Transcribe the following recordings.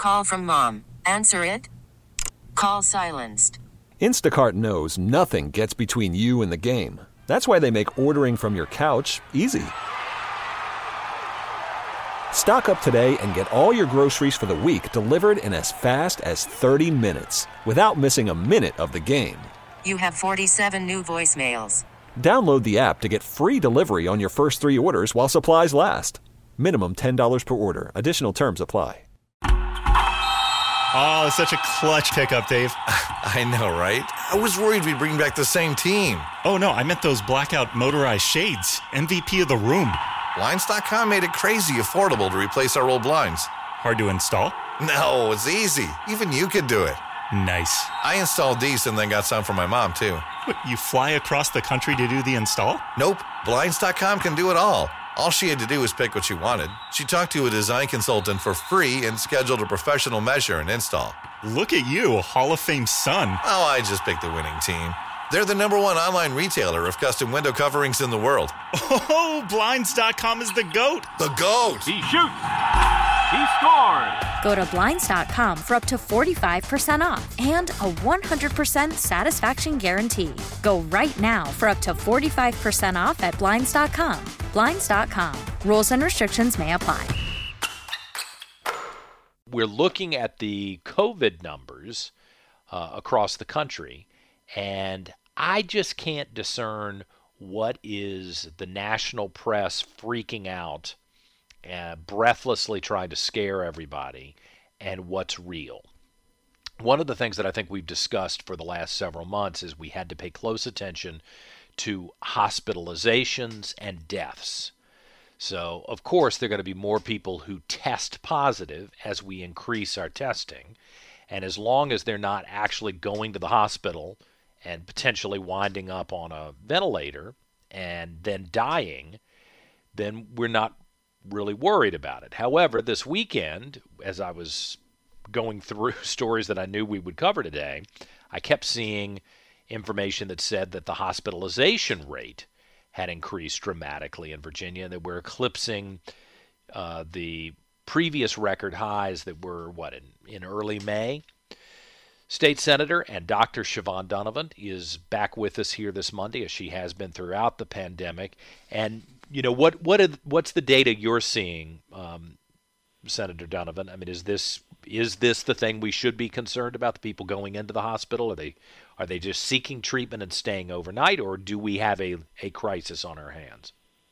Call from mom. Answer it. Call silenced. Instacart knows nothing gets between you and the game. That's why they make ordering from your couch easy. Stock up today and get all your groceries for the week delivered in as fast as 30 minutes without missing a minute of the game. You have 47 new voicemails. Download the app to get free delivery on your first 3 orders while supplies last. Minimum $10 per order. Additional terms apply. Oh, such a clutch pickup, Dave. I know, right? I was worried we'd bring back the same team. Oh, no, I meant those blackout motorized shades. MVP of the room. Blinds.com made it crazy affordable to replace our old blinds. Hard to install? No, it's easy. Even you could do it. Nice. I installed these and then got some for my mom, too. What, you fly across the country to do the install? Nope. Blinds.com can do it all. All she had to do was pick what she wanted. She talked to a design consultant for free and scheduled a professional measure and install. Look at you, Hall of Fame son. Oh, I just picked the winning team. They're the #1 online retailer of custom window coverings in the world. Oh, Blinds.com is the GOAT. The GOAT! He shoots. He scores. Go to Blinds.com for up to 45% off and a 100% satisfaction guarantee. Go right now for up to 45% off at Blinds.com. Blinds.com. Rules and restrictions may apply. We're looking at the COVID numbers across the country, and I just can't discern what is the national press freaking out and breathlessly trying to scare everybody and what's real. One of the things that I think we've discussed for the last several months is we had to pay close attention to hospitalizations and deaths. So, of course, there are going to be more people who test positive as we increase our testing. And as long as they're not actually going to the hospital and potentially winding up on a ventilator and then dying, then we're not really worried about it. However, this weekend, as I was going through stories that I knew we would cover today, I kept seeing information that said that the hospitalization rate had increased dramatically in Virginia, and that we're eclipsing the previous record highs that were, in early May. State Senator and Dr. Siobhan Donovan is back with us here this Monday, as she has been throughout the pandemic. And, what's the data you're seeing, Senator Donovan? I mean, is this the thing we should be concerned about, the people going into the hospital? Are they just seeking treatment and staying overnight, or do we have a crisis on our hands?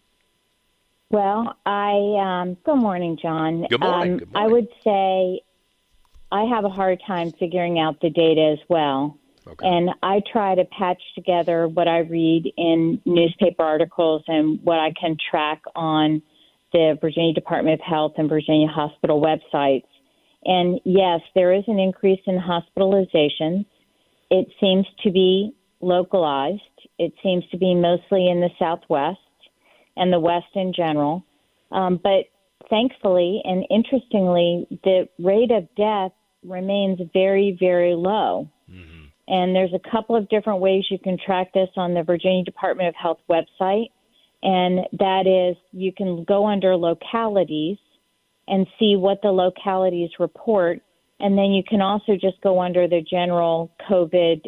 Well, good morning, John. Good morning. Good morning. I would say I have a hard time figuring out the data as well. Okay. And I try to patch together what I read in newspaper articles and what I can track on the Virginia Department of Health and Virginia hospital websites. And yes, there is an increase in hospitalizations. It seems to be localized. It seems to be mostly in the Southwest and the West in general. But thankfully and interestingly, the rate of death remains very, very low. Mm-hmm. And there's a couple of different ways you can track this on the Virginia Department of Health website. And that is, you can go under localities and see what the localities report. And then you can also just go under the general COVID,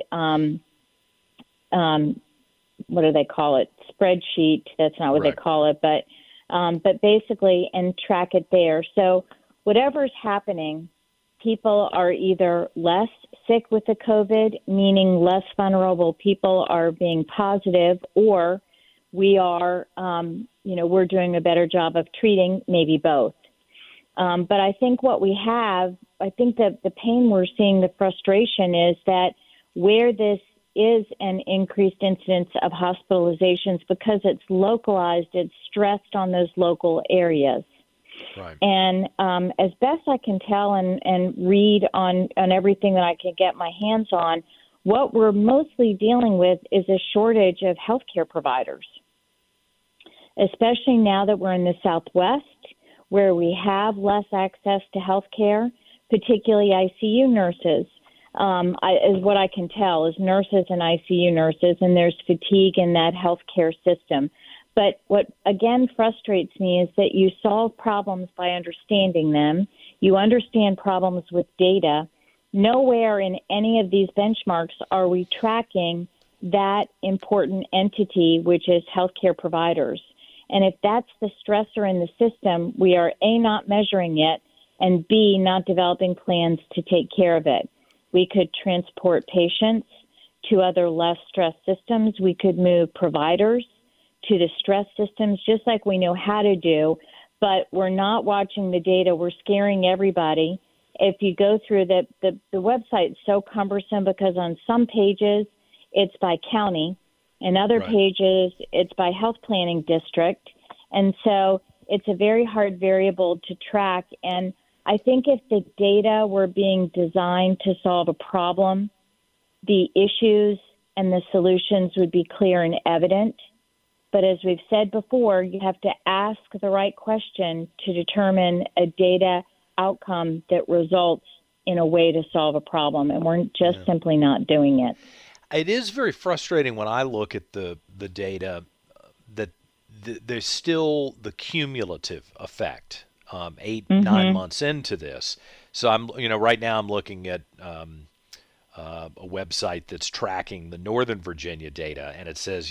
what do they call it? Spreadsheet. That's not what Right. they call it, but basically, and track it there. So whatever's happening, people are either less sick with the COVID, meaning less vulnerable people are being positive, or we are, we're doing a better job of treating, maybe both. But I think that the pain we're seeing, the frustration is that where this is an increased incidence of hospitalizations, because it's localized, it's stressed on those local areas. Right. And as best I can tell and read on everything that I can get my hands on, what we're mostly dealing with is a shortage of healthcare providers, especially now that we're in the Southwest, where we have less access to healthcare, particularly ICU nurses. Is what I can tell is nurses and ICU nurses, and there's fatigue in that healthcare system. But what, again, frustrates me is that you solve problems by understanding them. You understand problems with data. Nowhere in any of these benchmarks are we tracking that important entity, which is healthcare providers. And if that's the stressor in the system, we are A, not measuring it, and B, not developing plans to take care of it. We could transport patients to other less stressed systems. We could move providers to the stress systems, just like we know how to do, but we're not watching the data. We're scaring everybody. If you go through the website is so cumbersome because on some pages it's by county, and other pages it's by health planning district. And so it's a very hard variable to track. And I think if the data were being designed to solve a problem, the issues and the solutions would be clear and evident. But as we've said before, you have to ask the right question to determine a data outcome that results in a way to solve a problem. And we're just simply not doing it. It is very frustrating when I look at the data that there's still the cumulative effect 8-9 months into this. So right now I'm looking at a website that's tracking the Northern Virginia data, and it says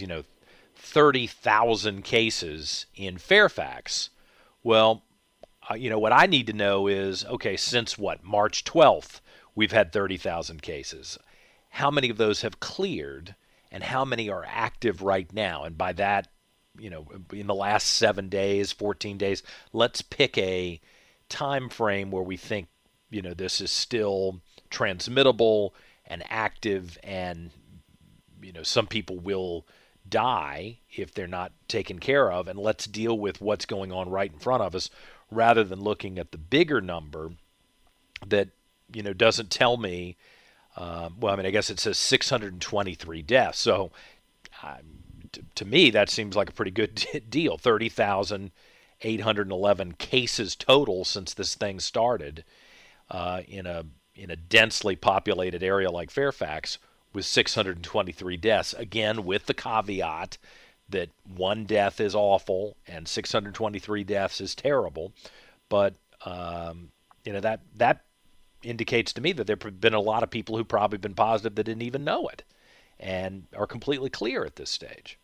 30,000 cases in Fairfax. Well, what I need to know is, okay, since March 12th, we've had 30,000 cases. How many of those have cleared, and how many are active right now? And by that, in the last 7 days, 14 days, let's pick a time frame where we think, this is still transmittable and active, and, some people will die if they're not taken care of, and let's deal with what's going on right in front of us rather than looking at the bigger number that, doesn't tell me. I guess it says 623 deaths. So to me, that seems like a pretty good deal. 30,811 cases total since this thing started in a densely populated area like Fairfax, with 623 deaths. Again, with the caveat that one death is awful and 623 deaths is terrible. But that indicates to me that there have been a lot of people who probably been positive that didn't even know it and are completely clear at this stage.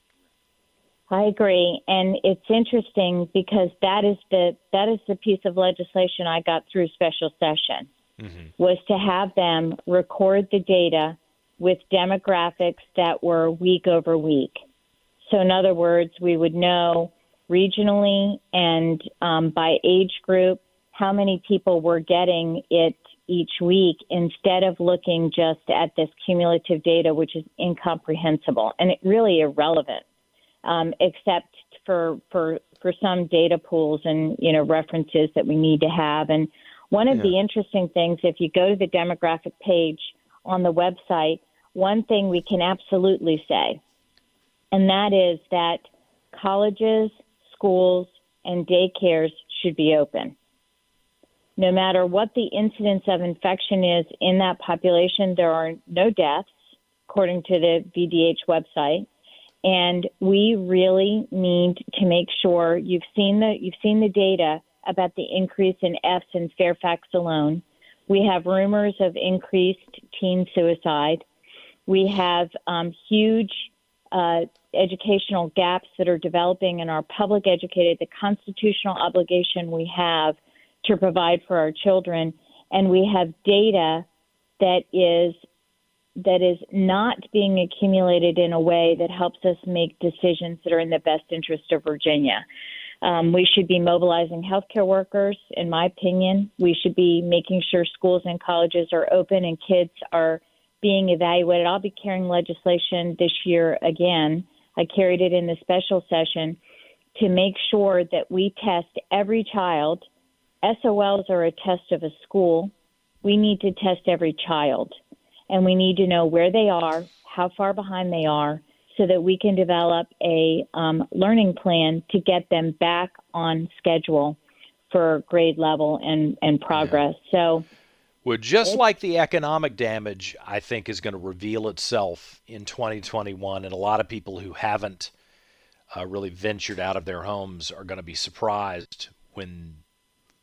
I agree. And it's interesting because that is the piece of legislation I got through special session, was to have them record the data with demographics that were week over week. So in other words, we would know regionally and by age group how many people were getting it each week, instead of looking just at this cumulative data, which is incomprehensible and it really irrelevant, except for some data pools and references that we need to have. And one of the interesting things, if you go to the demographic page on the website, one thing we can absolutely say, and that is that colleges, schools, and daycares should be open. No matter what the incidence of infection is in that population, there are no deaths, according to the VDH website. And we really need to make sure you've seen the data about the increase in Fs in Fairfax alone. We have rumors of increased teen suicide. We have huge educational gaps that are developing in our public educated, the constitutional obligation we have to provide for our children. And we have data that is not being accumulated in a way that helps us make decisions that are in the best interest of Virginia. We should be mobilizing healthcare workers, in my opinion. We should be making sure schools and colleges are open and kids are being evaluated. I'll be carrying legislation this year again. I carried it in the special session to make sure that we test every child. SOLs are a test of a school. We need to test every child, and we need to know where they are, how far behind they are, so that we can develop a learning plan to get them back on schedule for grade level and progress. So, well, just like the economic damage, I think, is going to reveal itself in 2021, and a lot of people who haven't really ventured out of their homes are going to be surprised when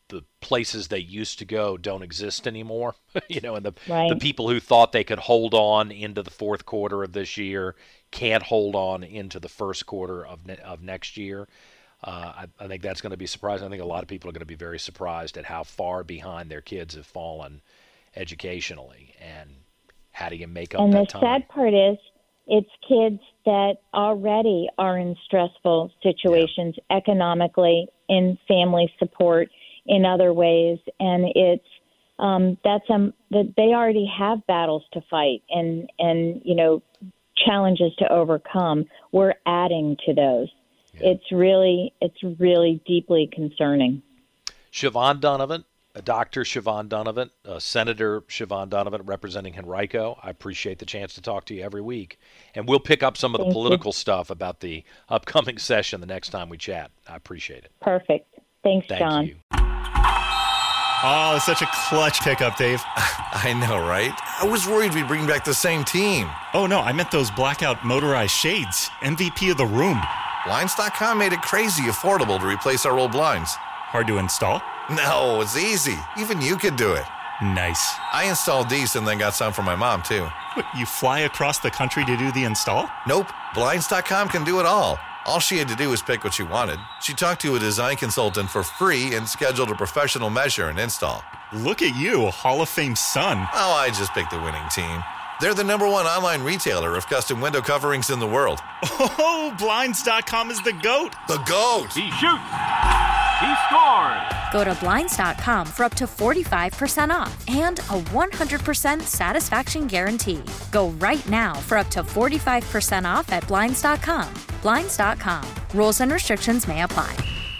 places they used to go don't exist anymore. And Right. the people who thought they could hold on into the fourth quarter of this year can't hold on into the first quarter of next year. I think that's going to be surprising. I think a lot of people are going to be very surprised at how far behind their kids have fallen educationally, and how do you make up that time? And the sad part is, it's kids that already are in stressful situations economically, in family support, in other ways, and it's that they already have battles to fight and challenges to overcome. We're adding to those. Yeah. It's really deeply concerning. Siobhan Donovan, Dr. Siobhan Donovan, Senator Siobhan Donovan, representing Henrico. I appreciate the chance to talk to you every week. And we'll pick up some of the political stuff about the upcoming session the next time we chat. I appreciate it. Perfect. Thanks, Thank John. you. Oh, it's such a clutch pickup, Dave. I know, right? I was worried we'd bring back the same team. Oh, no, I meant those blackout motorized shades. MVP of the room. Blinds.com made it crazy affordable to replace our old blinds. Hard to install? No, it's easy. Even you could do it. Nice. I installed these and then got some for my mom, too. What, you fly across the country to do the install? Nope. Blinds.com can do it all. All she had to do was pick what she wanted. She talked to a design consultant for free and scheduled a professional measure and install. Look at you, Hall of Fame son. Oh, I just picked the winning team. They're the #1 online retailer of custom window coverings in the world. Oh, Blinds.com is the GOAT. The GOAT! He shoots. He scores. Go to Blinds.com for up to 45% off and a 100% satisfaction guarantee. Go right now for up to 45% off at Blinds.com. Blinds.com. Rules and restrictions may apply.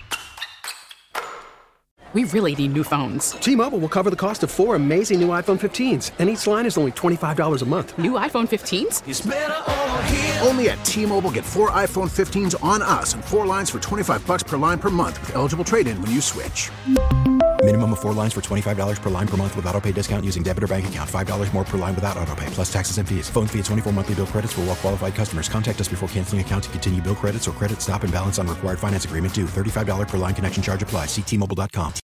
We really need new phones. T-Mobile will cover the cost of 4 amazing new iPhone 15s, and each line is only $25 a month. New iPhone 15s? It's better over here. Only at T-Mobile, get 4 iPhone 15s on us and 4 lines for $25 per line per month with eligible trade-in when you switch. Minimum of 4 lines for $25 per line per month with autopay discount using debit or bank account. $5 more per line without autopay, plus taxes and fees. Phone fee at 24 monthly bill credits for well-qualified customers. Contact us before canceling account to continue bill credits or credit stop and balance on required finance agreement due. $35 per line connection charge applies. See T-Mobile.com.